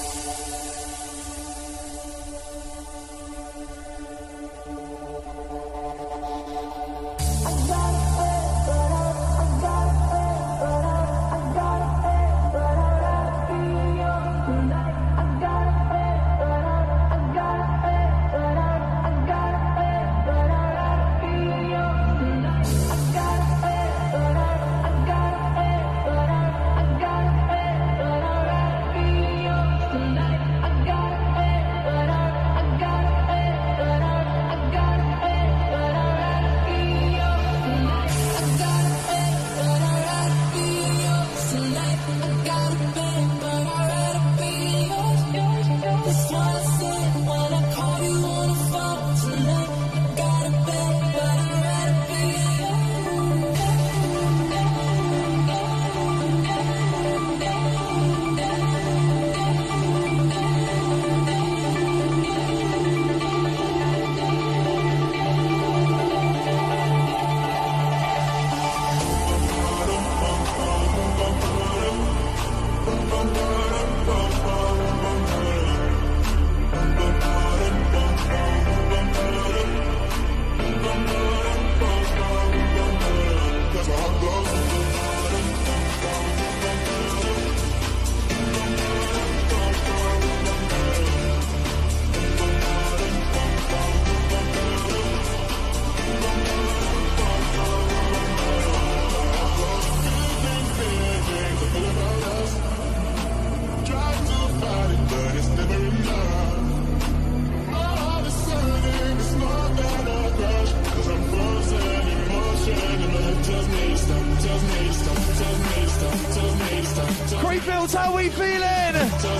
Creepfields, how we feeling?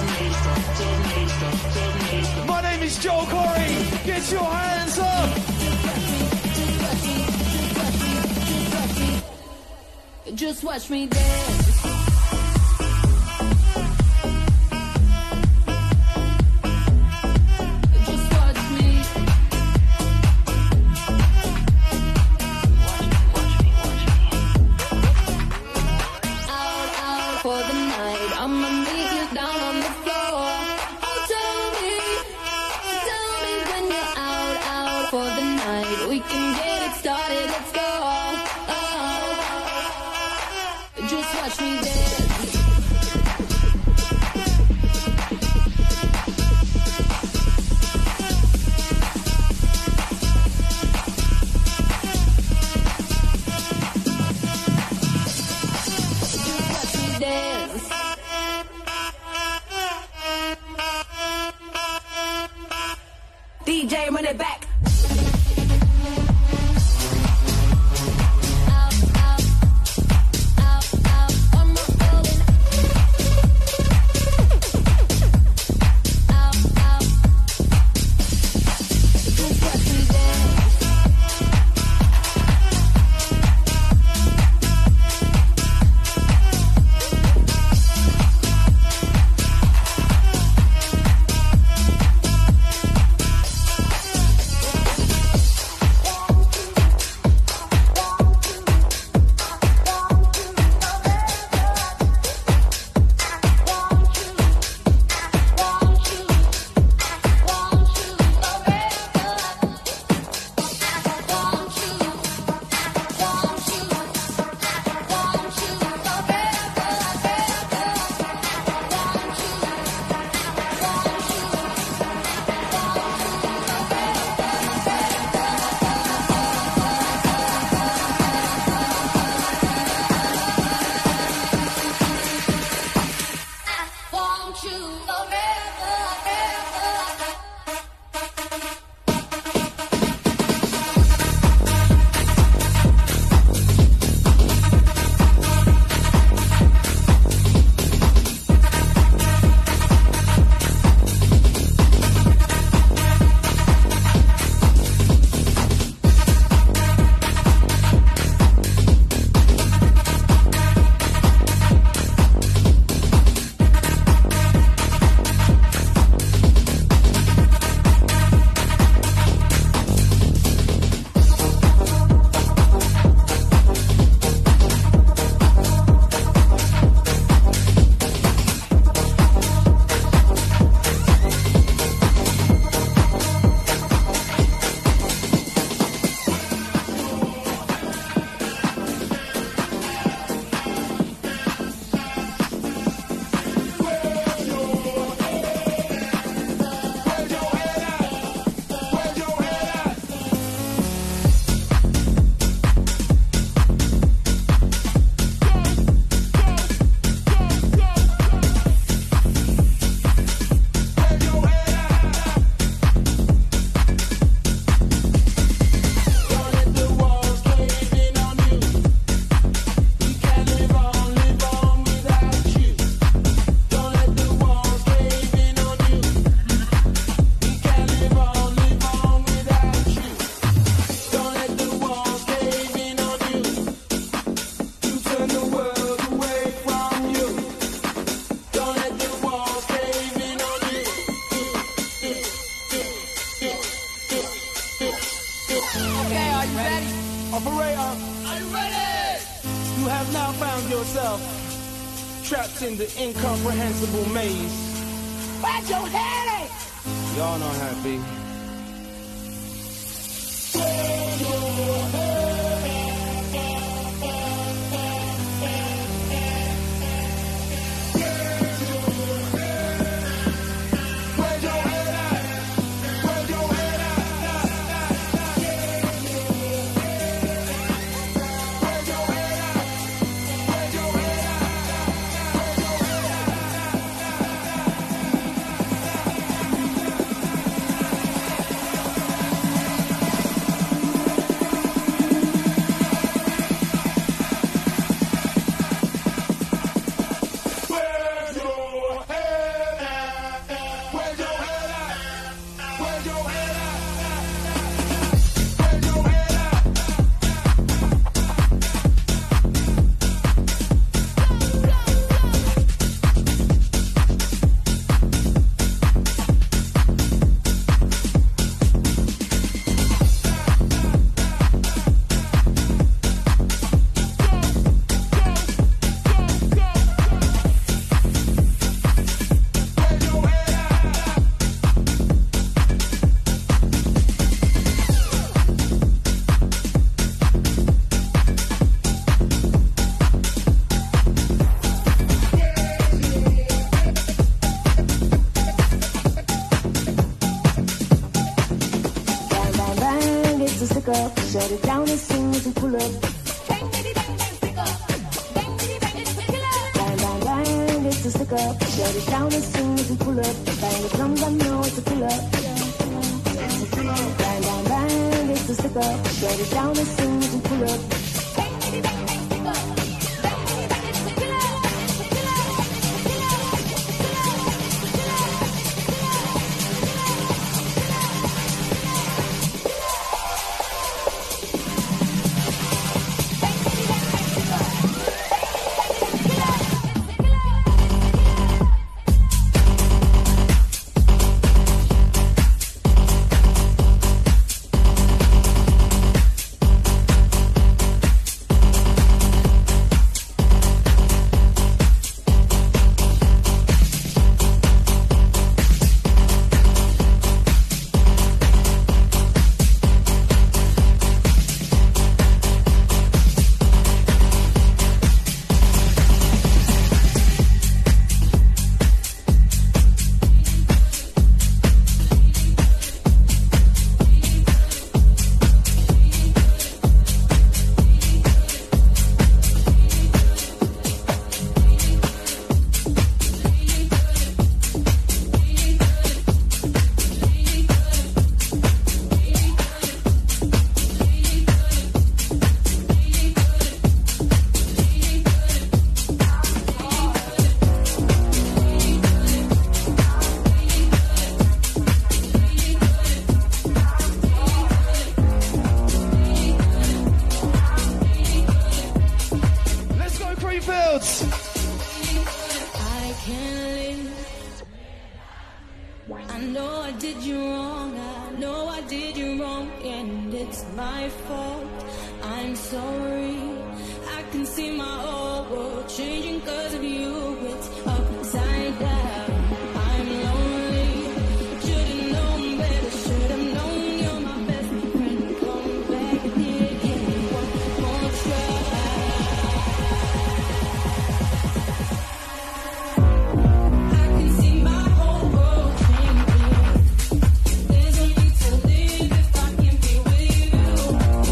My name is Joel Corey. Get your hands up. Just watch me dance. DJ, run it back. trapped in the incomprehensible maze. Where's your head at? Y'all know how it be. Where's your head? Shut it down as soon as we pull up. Bang, bang, bang, stick up. Bang, bang, bang, it's a killer. Bang, bang, bang, it's a stick up. Shut it down as soon as we pull up. Bang the drums, I know it's a killer. Bang, bang, bang, it's a stick up. Shut it down as soon as we pull up. Bang, bang, bang, stick up. Bang, bang, bang, it's a killer.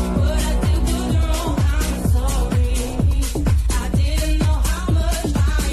I didn't know how much I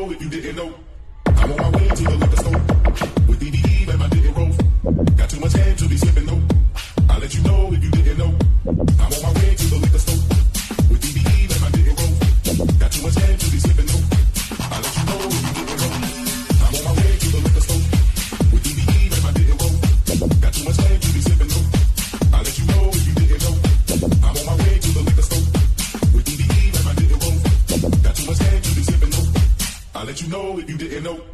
know if you didn't know. I'm on my way to the liquor store with DDE and my didn't roll. Got too much head to be slipping, no. I'll let you know if you didn't know. I'm on my way to the liquor store with DDE and my didn't roll. Got too much head to be slipping, no. I'll let you know if you didn't know. I'm on my way to the liquor store with DDE and my didn't roll. Got too much head to be slipping, no. I'll let you know if you didn't know. I'm on my way to the liquor store with DDE and my didn't roll. Got too much head to be slipping, no. I'll let you know if you didn't know.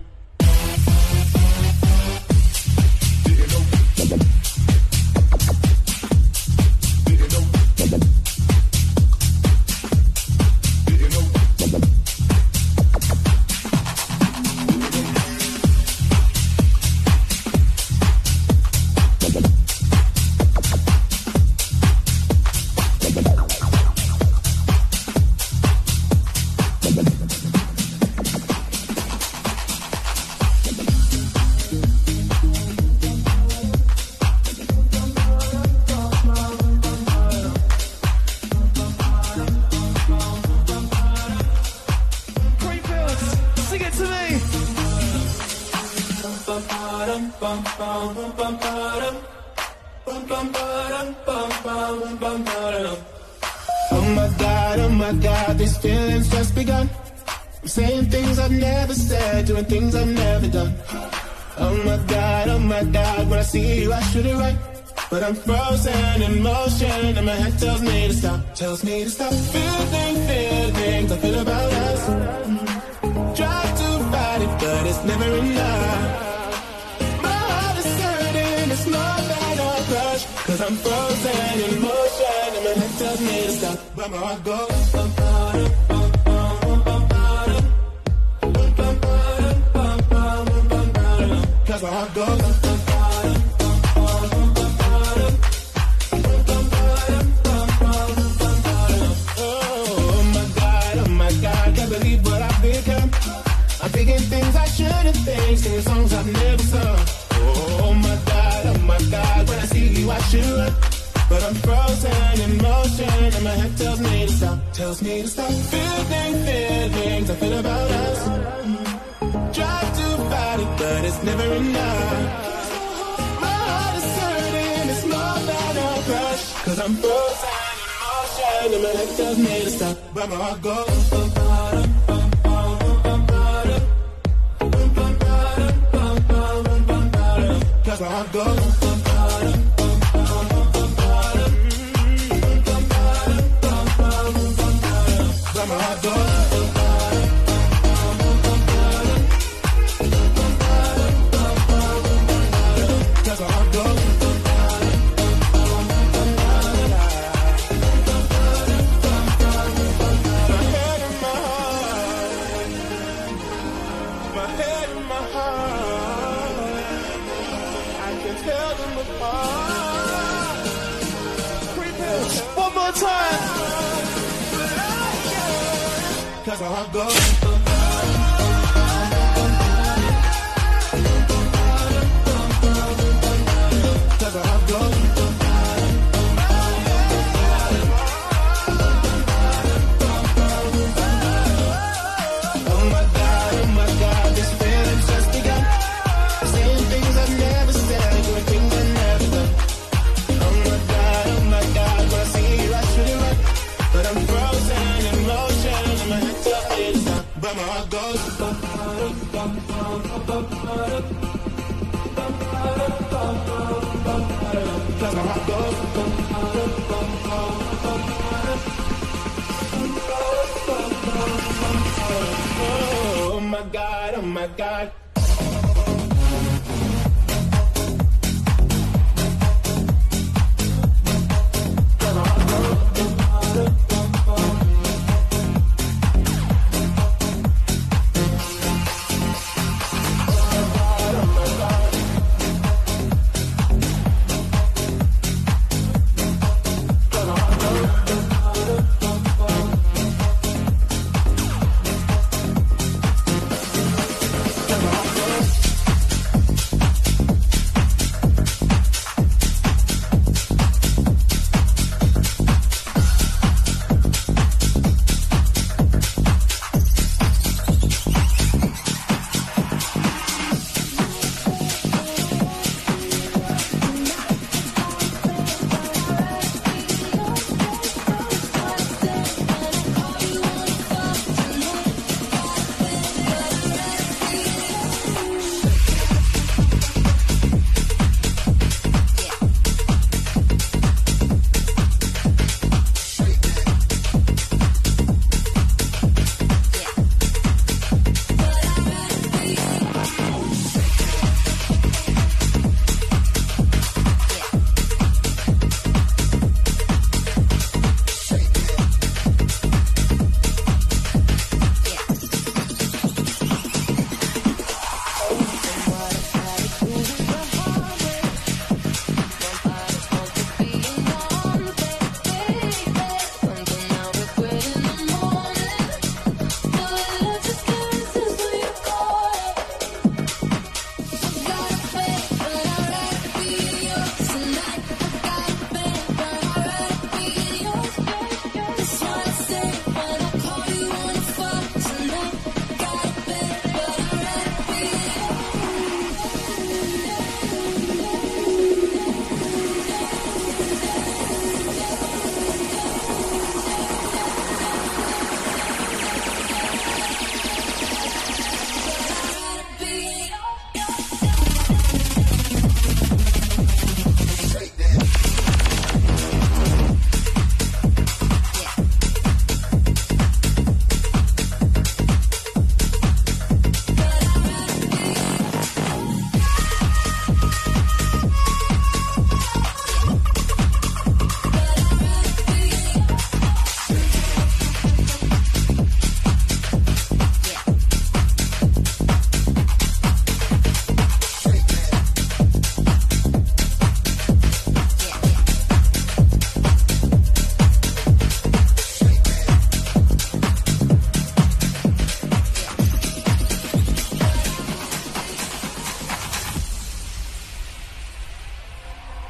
Didn't know. Didn't know. Didn't know. Oh my God, these feelings just begun. I'm saying things I've never said, doing things I've never done. Oh my God, when I see you I should it right. But I'm frozen in motion and my head tells me to stop. Tells me to stop feeling feelings I feel about us. Try to fight it, but it's never enough. Cause I'm frozen in motion and my head tells me to stop, but my heart goes. Cause my heart goes. Oh my God, can't believe what I've become. I'm thinking things I shouldn't think, singing songs I've never sung. Oh my God, when I see you I should run. But I'm frozen in motion and my head tells me to stop. Tells me to stop feeling feelings I feel about us. Try to fight it, but it's never enough. My heart is hurting, it's more than a crush. Cause I'm frozen in motion and my head tells me to stop, but my heart goes. Cause my heart goes. But my heart goes. Cause my heart goes. My head and my heart. My head and my heart. Tell them apart. One more time. Cause my heart goes. Cause my heart goes. Oh my God, this feeling's just begun. Saying things I've never said, doing things I've never done. Oh my God, when I see you I should it right. But I'm frozen in motion and my head tells me to stop. But my heart goes. Cause my heart goes. Oh my God.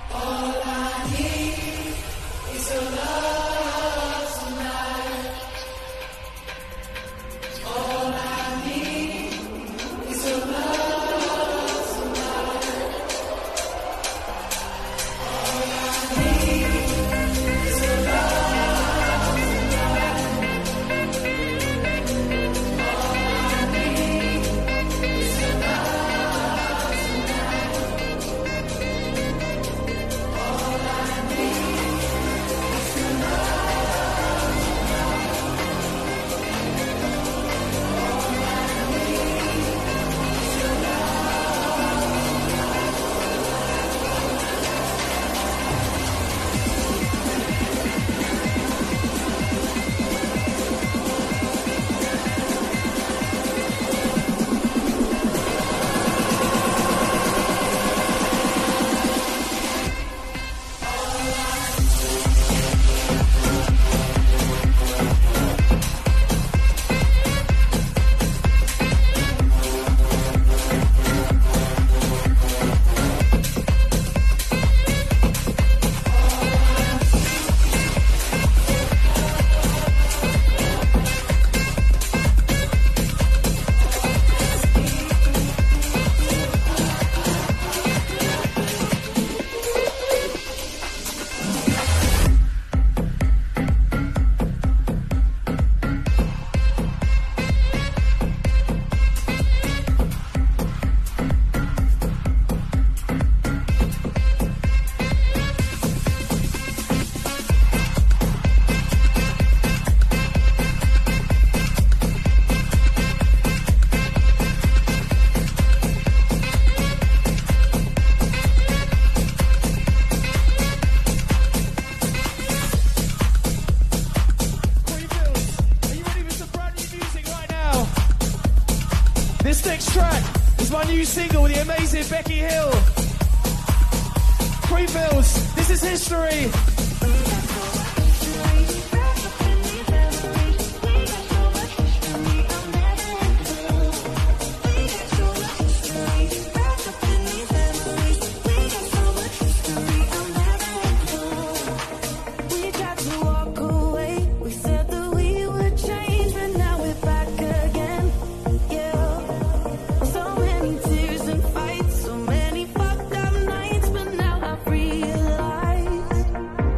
This next track is my new single with the amazing Becky Hill. Creamfields, this is history. Realize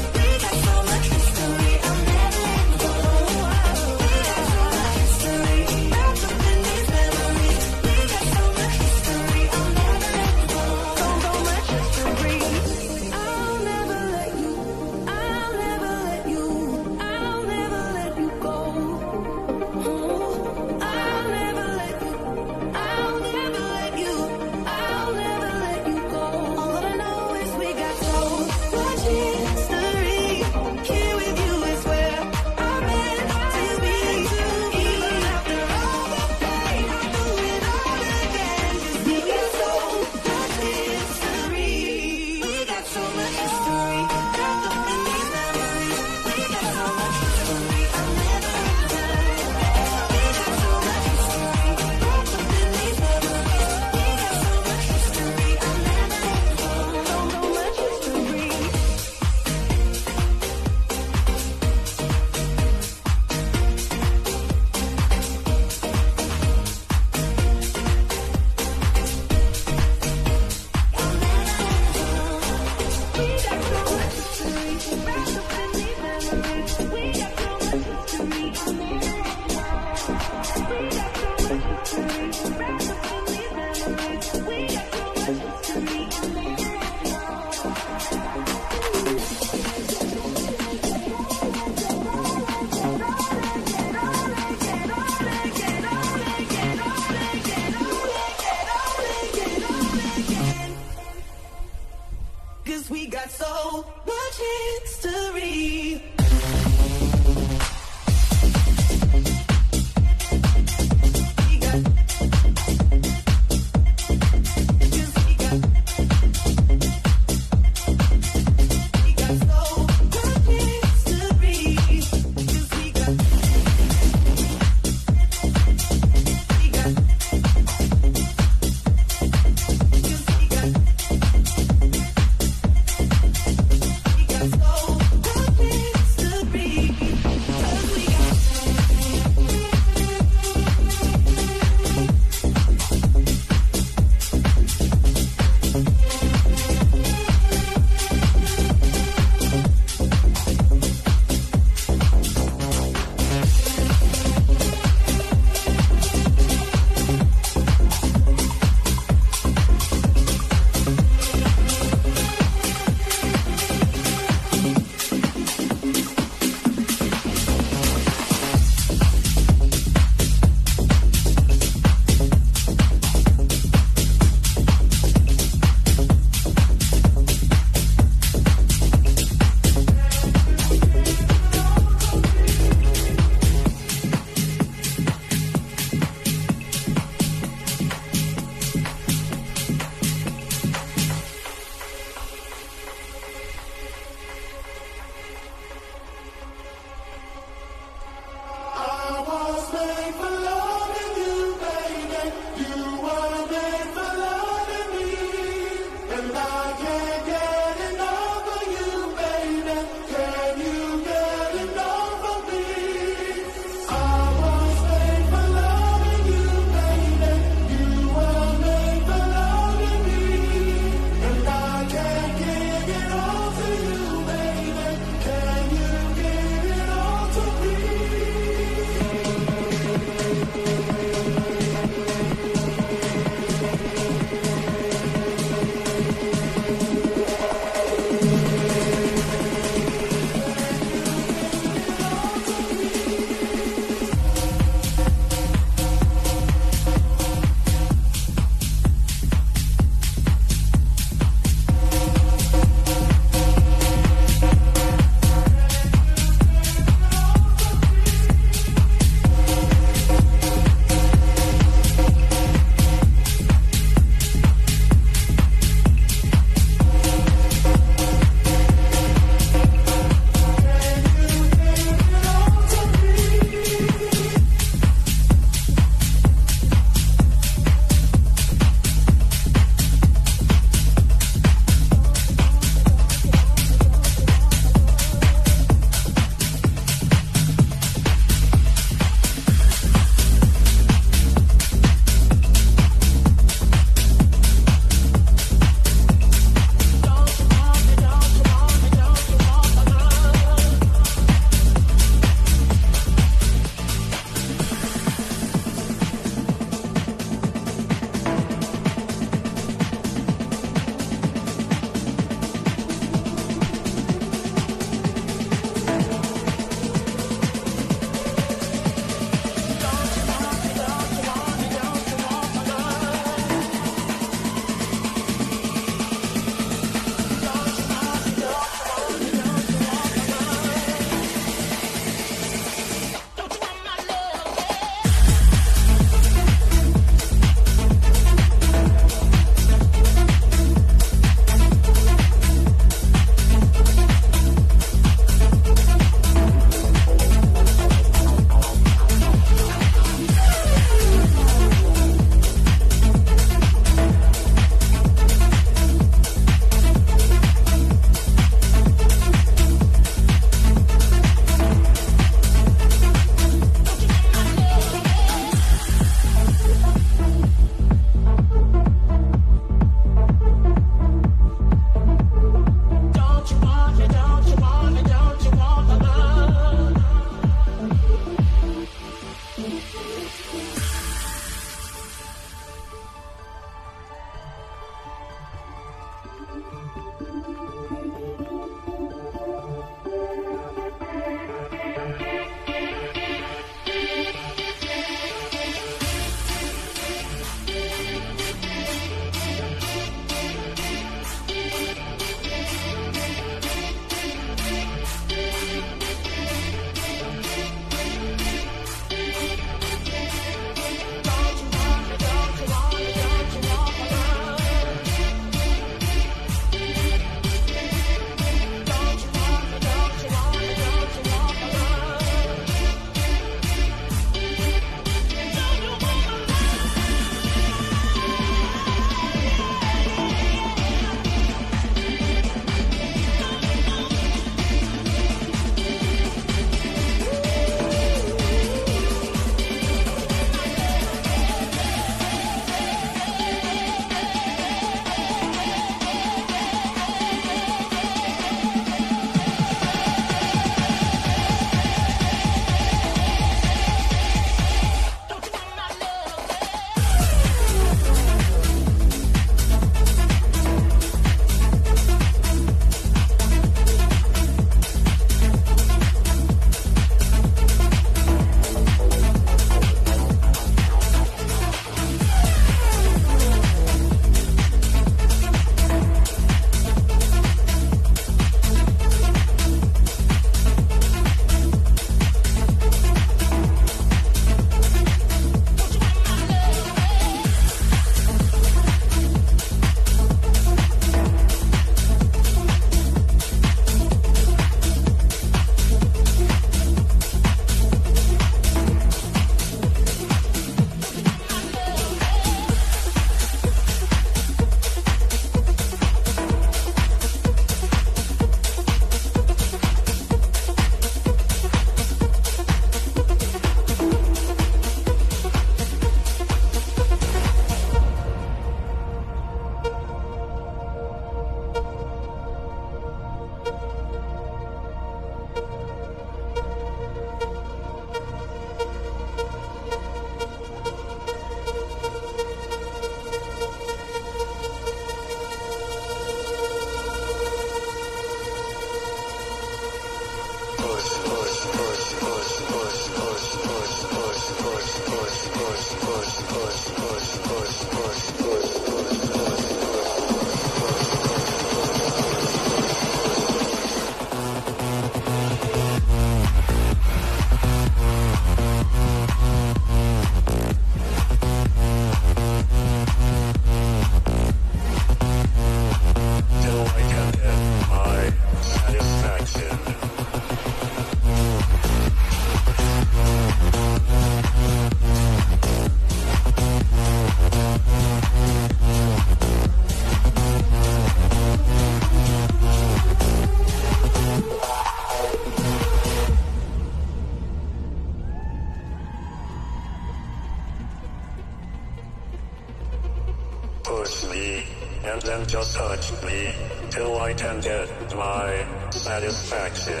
And then just touch me till I can get my satisfaction.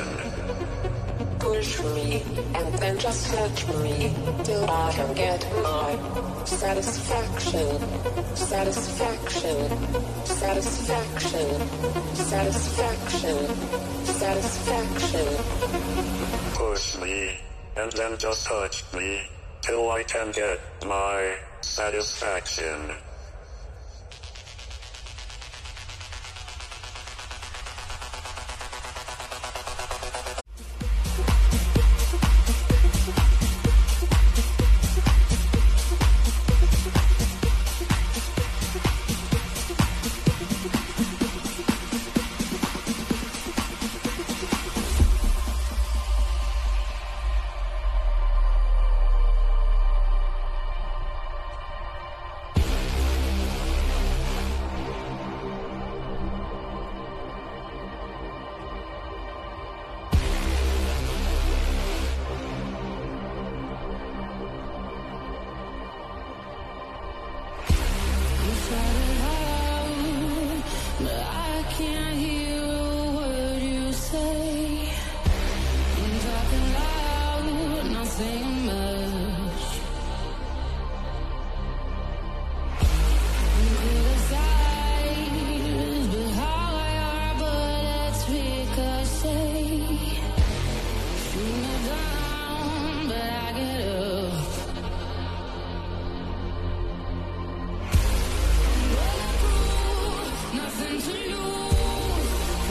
Push me and then just touch me till I can get my satisfaction. Satisfaction. Satisfaction. Satisfaction. Satisfaction. Push me and then just touch me till I can get my satisfaction.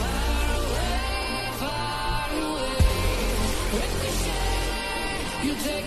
You take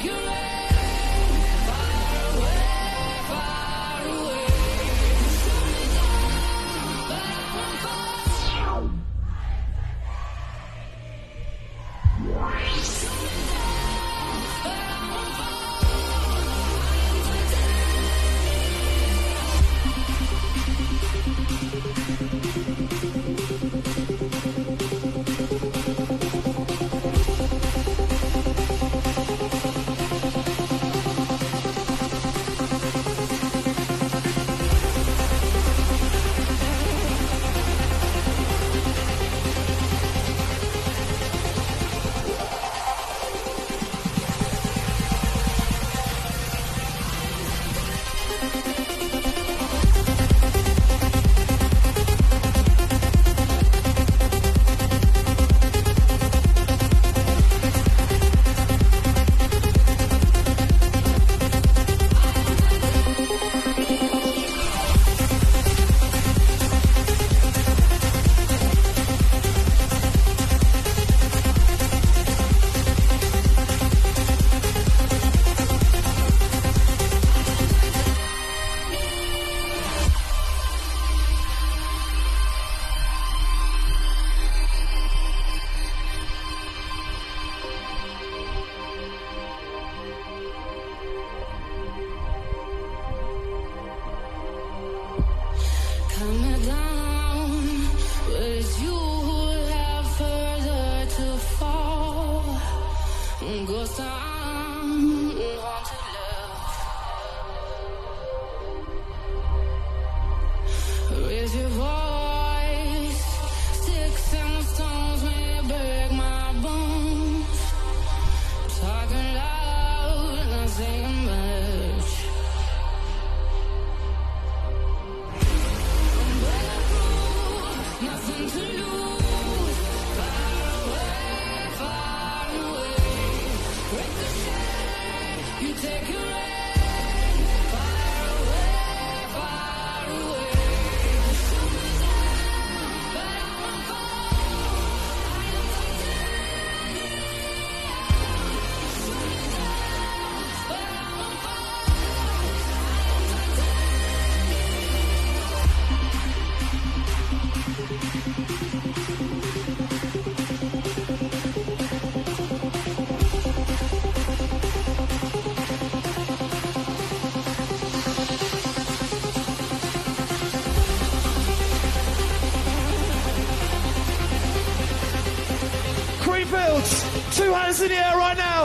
2 hands in the air right now.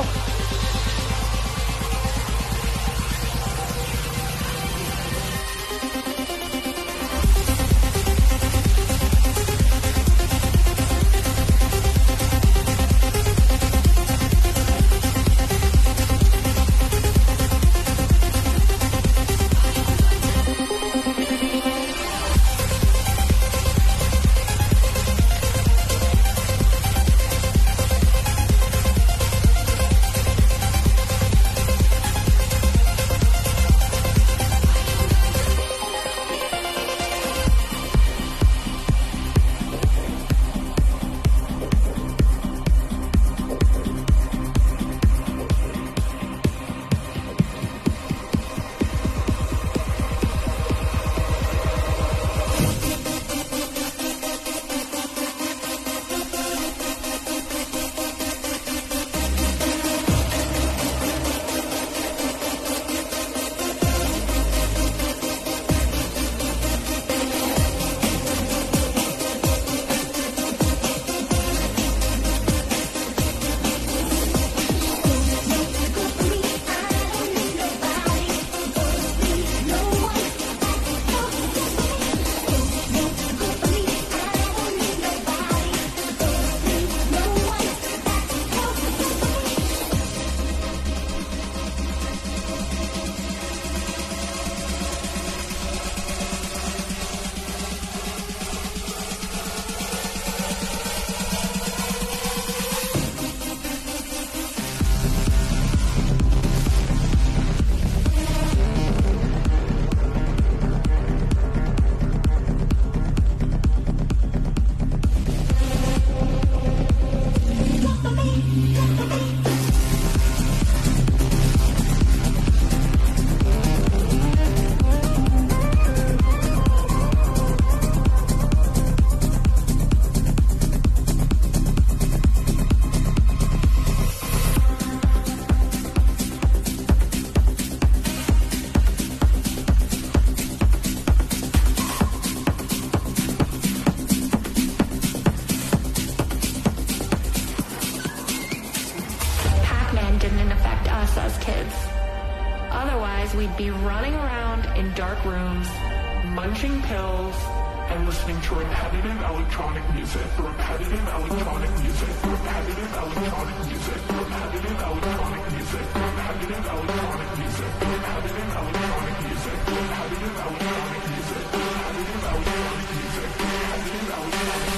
we'd be running around in dark rooms, munching pills, and listening to repetitive electronic music, repetitive electronic music, repetitive electronic music, repetitive electronic music, repetitive electronic music, repetitive electronic music, repetitive electronic music, repetitive electronic music, repetitive electronic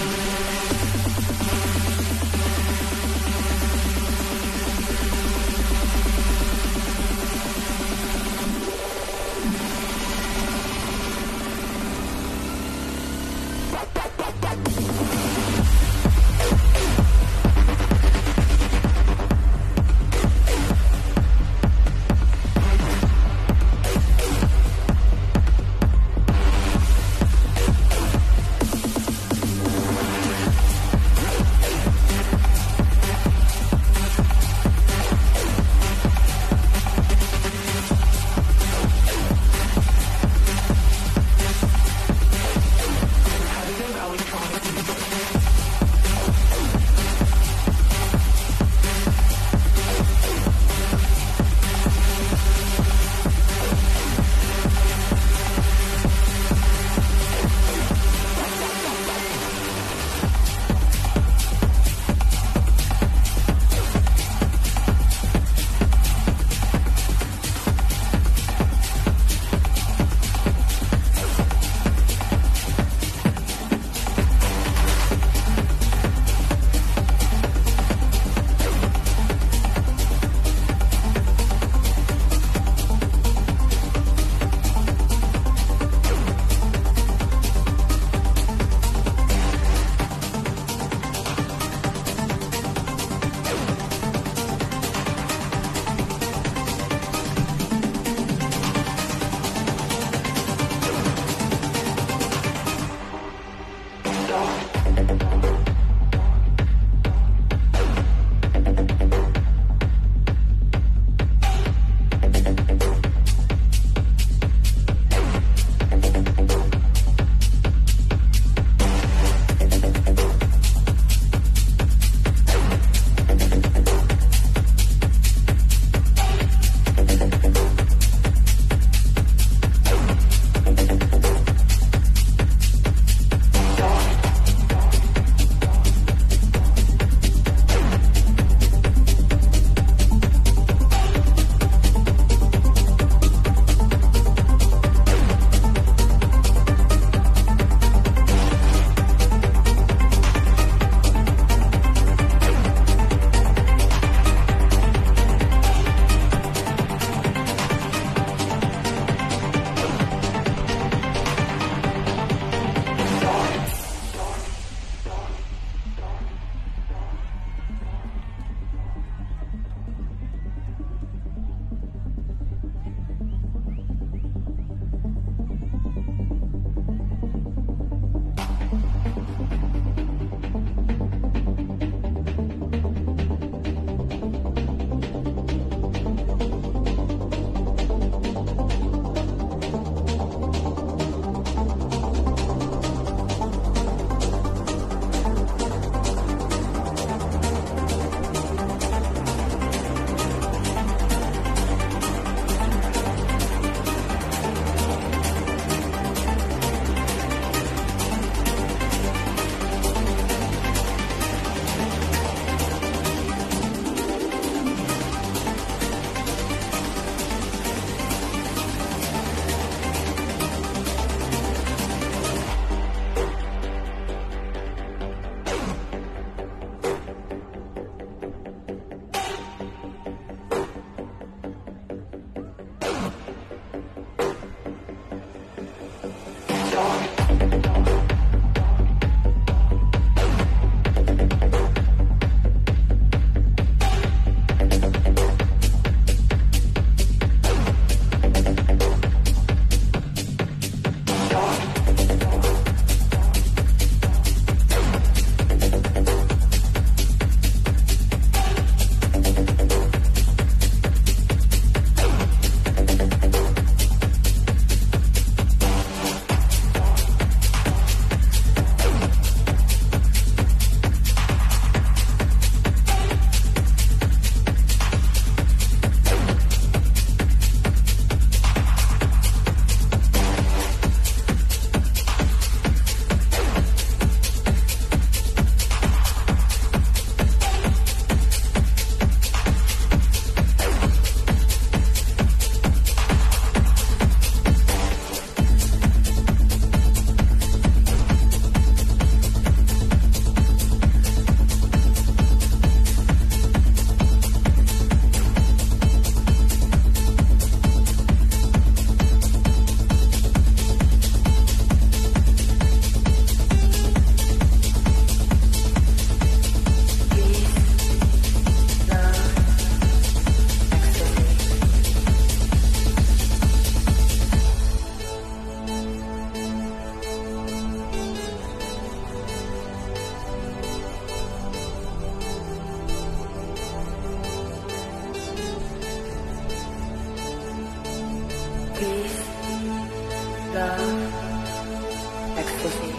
love, ecstasy,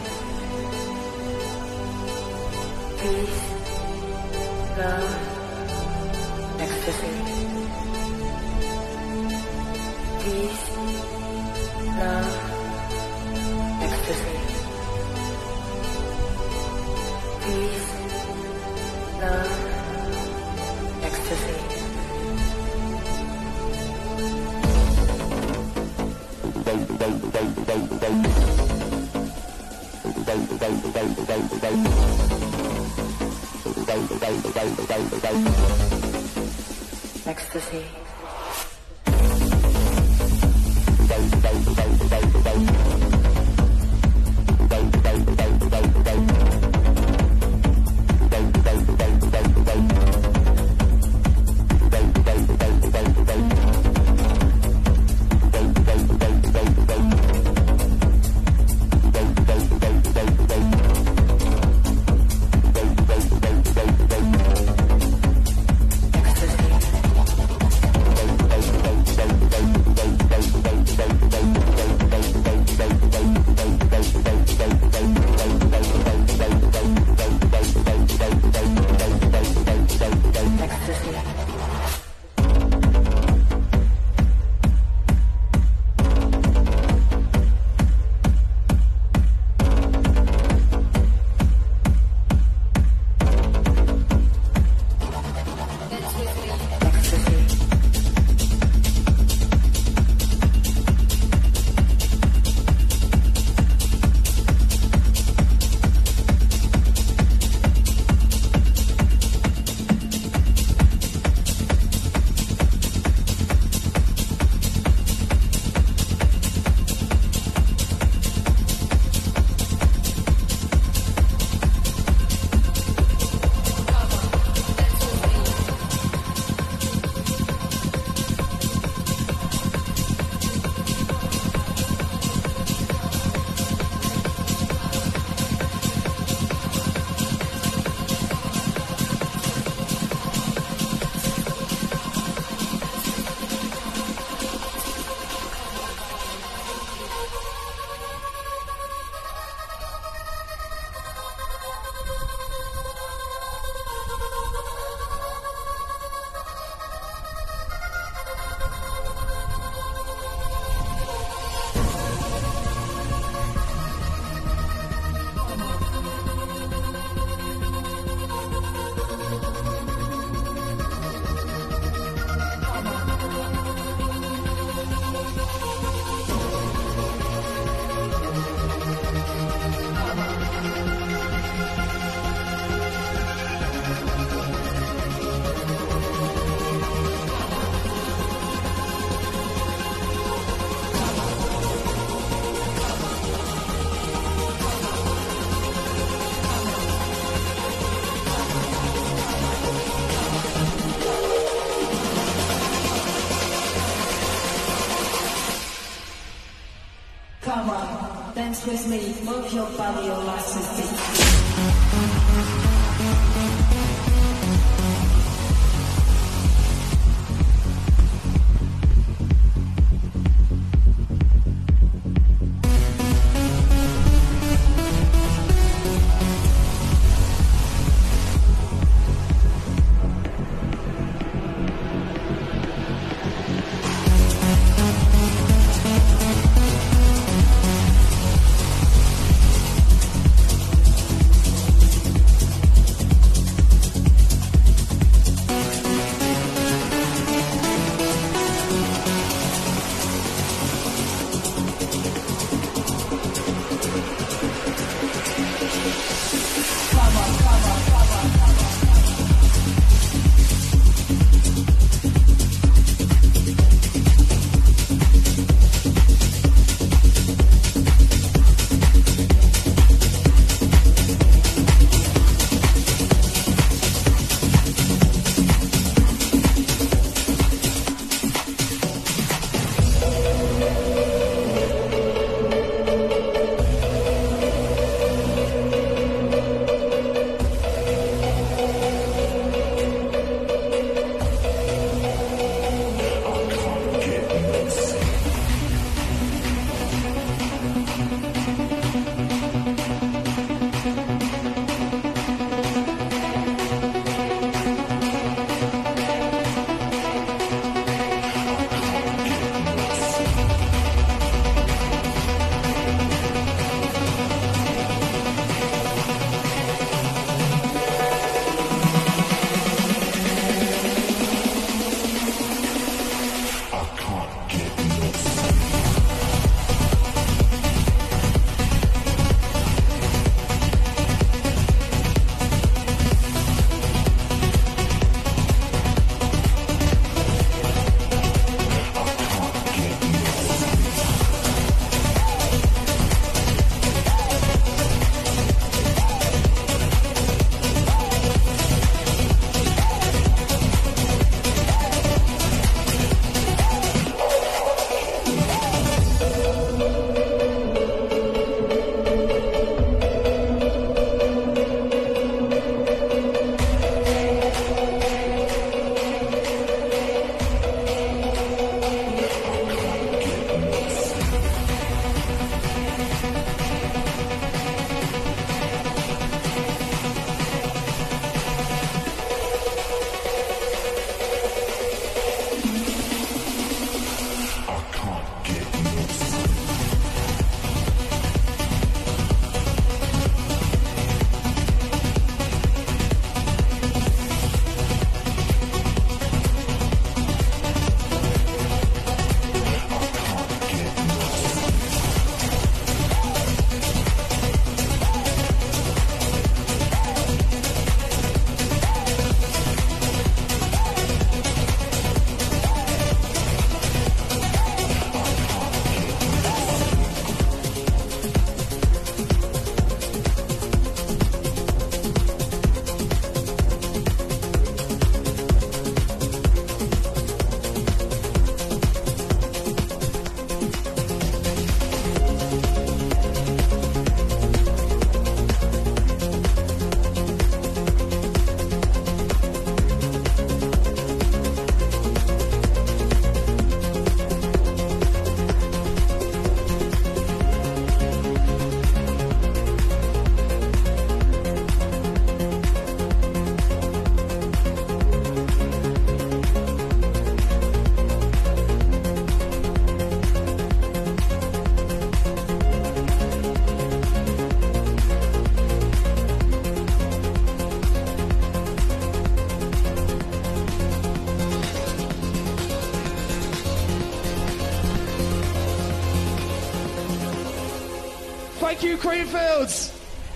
peace, love, ecstasy, peace, love, ecstasy, peace, love, ecstasy. Ecstasy. Come on, dance with me, move your body, your life is Thank you, Creamfields.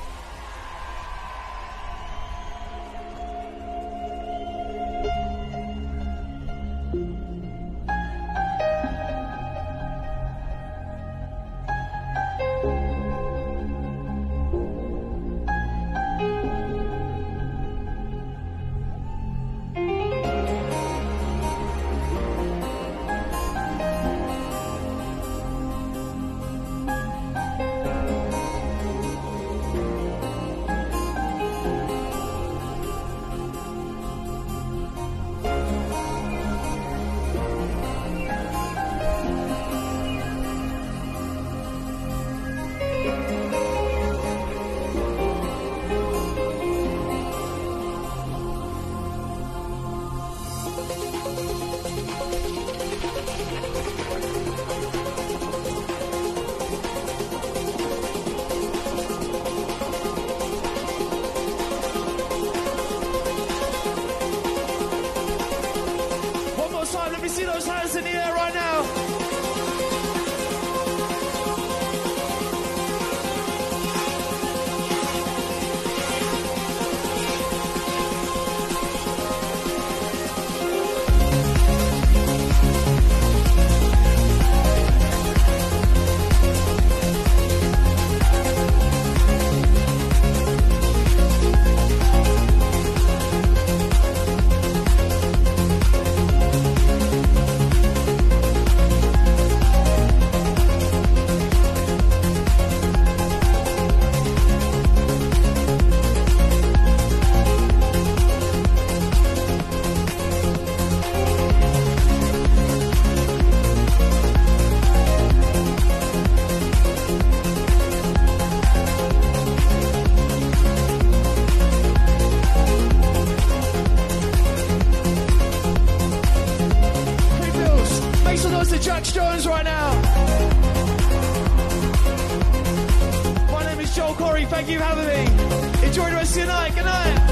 Jack Jones right now. My name is Joel Corey. Thank you for having me. Enjoy the rest of your night. Good night.